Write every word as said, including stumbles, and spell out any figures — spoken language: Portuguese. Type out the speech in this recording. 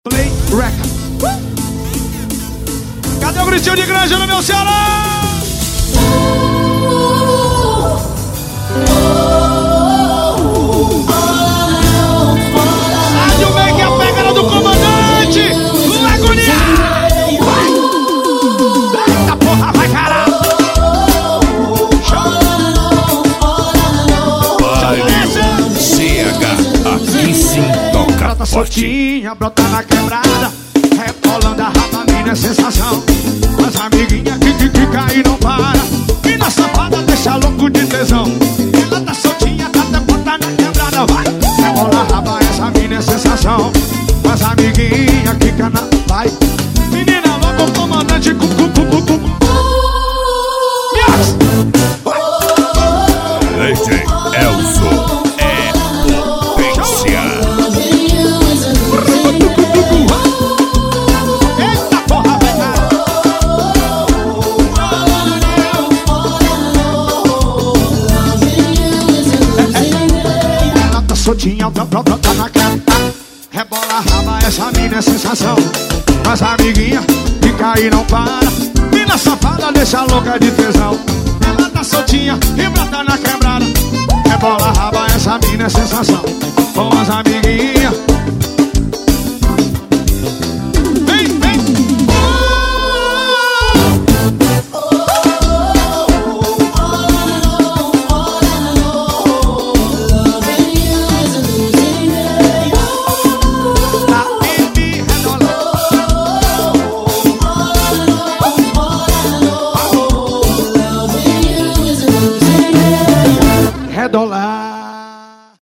Play Record. Uh! Cadê o gritinho de grande no meu Ceará? Sai o meio que a pegada do comandante Lagoninha! Eita porra, vai caralho! C H, aqui sim toca brota soltinha, brota na quebrada, rebolando a raba, mina é sensação. As amiguinhas que que que cai e não para, mina safada deixa louco de tesão. Ela tá soltinha, tá até brota na quebrada, vai. Rebola a raba, essa mina é sensação. As amiguinhas que cana, vai. Menina louca, o comandante cu cu cu cu cu. Yes! Leite Elzo. Soltinha, brota bro, na cara, rebola a raba, essa mina é sensação. Mas a amiguinha fica aí não para, mina safada deixa louca de tesão. Ela tá soltinha e brota na quebrada, rebola a raba, essa mina é sensação. Com as amiguinhas